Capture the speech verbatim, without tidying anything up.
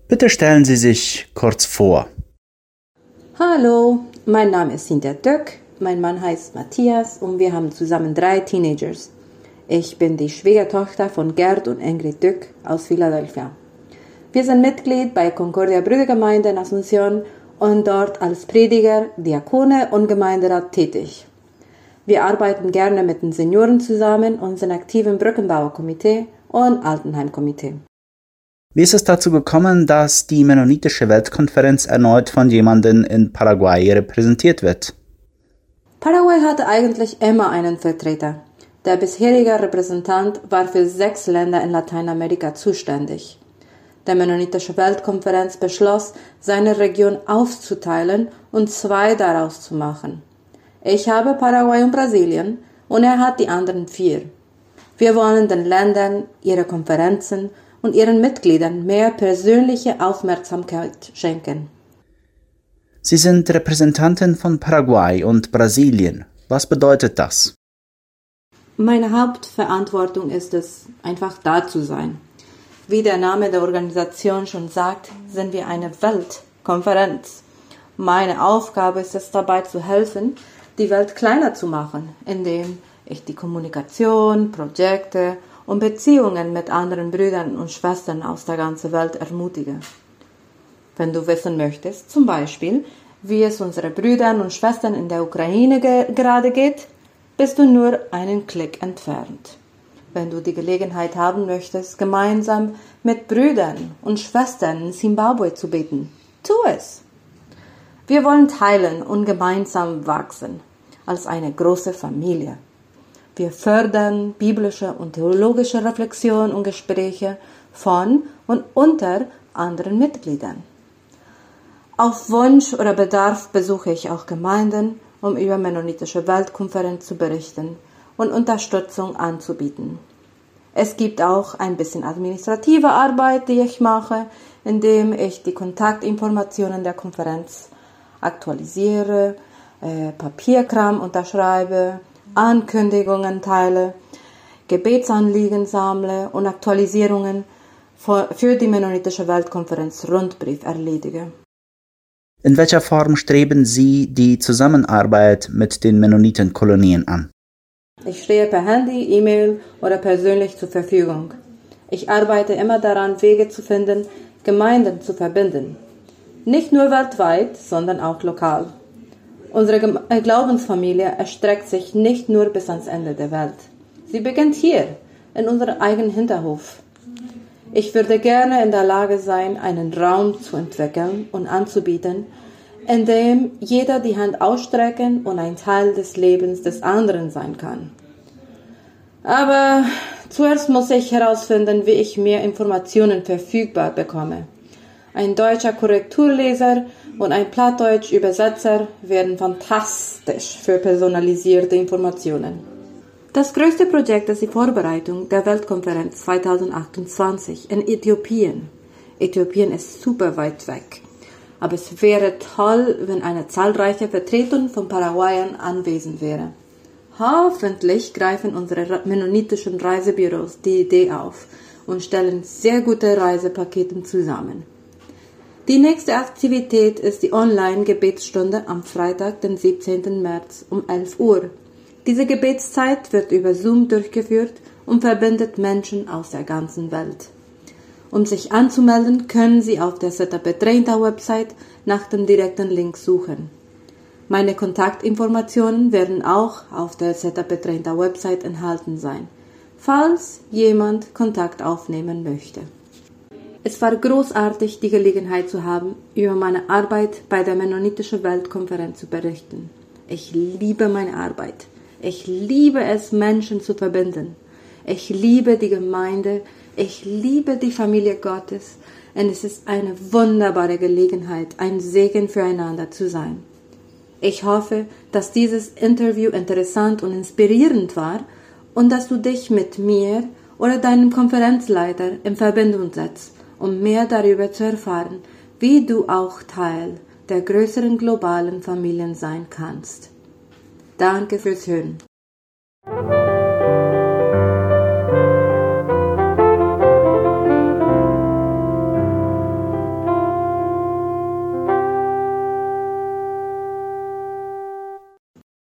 Bitte stellen Sie sich kurz vor. Hallo, mein Name ist Cynthia Dök, mein Mann heißt Matthias und wir haben zusammen drei Teenagers. Ich bin die Schwiegertochter von Gerd und Ingrid Dök aus Philadelphia. Wir sind Mitglied bei Concordia Brüdergemeinde in Asunción und dort als Prediger, Diakone und Gemeinderat tätig. Wir arbeiten gerne mit den Senioren zusammen und sind aktiv im Brückenbauerkomitee und Altenheimkomitee. Wie ist es dazu gekommen, dass die Mennonitische Weltkonferenz erneut von jemandem in Paraguay repräsentiert wird? Paraguay hatte eigentlich immer einen Vertreter. Der bisherige Repräsentant war für sechs Länder in Lateinamerika zuständig. Die Mennonitische Weltkonferenz beschloss, seine Region aufzuteilen und zwei daraus zu machen. Ich habe Paraguay und Brasilien und er hat die anderen vier. Wir wollen den Ländern, ihre Konferenzen und ihren Mitgliedern mehr persönliche Aufmerksamkeit schenken. Sie sind Repräsentantin von Paraguay und Brasilien. Was bedeutet das? Meine Hauptverantwortung ist es, einfach da zu sein. Wie der Name der Organisation schon sagt, sind wir eine Weltkonferenz. Meine Aufgabe ist es, dabei zu helfen, die Welt kleiner zu machen, indem ich die Kommunikation, Projekte und Beziehungen mit anderen Brüdern und Schwestern aus der ganzen Welt ermutige. Wenn du wissen möchtest, zum Beispiel, wie es unseren Brüdern und Schwestern in der Ukraine ge- gerade geht, bist du nur einen Klick entfernt. Wenn du die Gelegenheit haben möchtest, gemeinsam mit Brüdern und Schwestern in Zimbabwe zu beten, tu es. Wir wollen teilen und gemeinsam wachsen, als eine große Familie. Wir fördern biblische und theologische Reflexion und Gespräche von und unter anderen Mitgliedern. Auf Wunsch oder Bedarf besuche ich auch Gemeinden, um über Mennonitische Weltkonferenz zu berichten und Unterstützung anzubieten. Es gibt auch ein bisschen administrative Arbeit, die ich mache, indem ich die Kontaktinformationen der Konferenz aktualisiere, äh, Papierkram unterschreibe, Ankündigungen teile, Gebetsanliegen sammle und Aktualisierungen für die Mennonitische Weltkonferenz Rundbrief erledige. In welcher Form streben Sie die Zusammenarbeit mit den Mennonitenkolonien an? Ich stehe per Handy, E-Mail oder persönlich zur Verfügung. Ich arbeite immer daran, Wege zu finden, Gemeinden zu verbinden. Nicht nur weltweit, sondern auch lokal. Unsere Glaubensfamilie erstreckt sich nicht nur bis ans Ende der Welt. Sie beginnt hier, in unserem eigenen Hinterhof. Ich würde gerne in der Lage sein, einen Raum zu entwickeln und anzubieten, in dem jeder die Hand ausstrecken und ein Teil des Lebens des anderen sein kann. Aber zuerst muss ich herausfinden, wie ich mehr Informationen verfügbar bekomme. Ein deutscher Korrekturleser und ein Plattdeutsch-Übersetzer wären fantastisch für personalisierte Informationen. Das größte Projekt ist die Vorbereitung der Weltkonferenz zwanzig achtundzwanzig in Äthiopien. Äthiopien ist super weit weg, aber es wäre toll, wenn eine zahlreiche Vertretung von Paraguayern anwesend wäre. Hoffentlich greifen unsere mennonitischen Reisebüros die Idee auf und stellen sehr gute Reisepakete zusammen. Die nächste Aktivität ist die Online-Gebetsstunde am Freitag, den siebzehnten März um elf Uhr. Diese Gebetszeit wird über Zoom durchgeführt und verbindet Menschen aus der ganzen Welt. Um sich anzumelden, können Sie auf der Seta Petreinta Website nach dem direkten Link suchen. Meine Kontaktinformationen werden auch auf der Seta Petreinta Website enthalten sein, falls jemand Kontakt aufnehmen möchte. Es war großartig, die Gelegenheit zu haben, über meine Arbeit bei der Mennonitischen Weltkonferenz zu berichten. Ich liebe meine Arbeit. Ich liebe es, Menschen zu verbinden. Ich liebe die Gemeinde. Ich liebe die Familie Gottes. Und es ist eine wunderbare Gelegenheit, ein Segen füreinander zu sein. Ich hoffe, dass dieses Interview interessant und inspirierend war und dass du dich mit mir oder deinem Konferenzleiter in Verbindung setzt, um mehr darüber zu erfahren, wie du auch Teil der größeren globalen Familien sein kannst. Danke fürs Hören.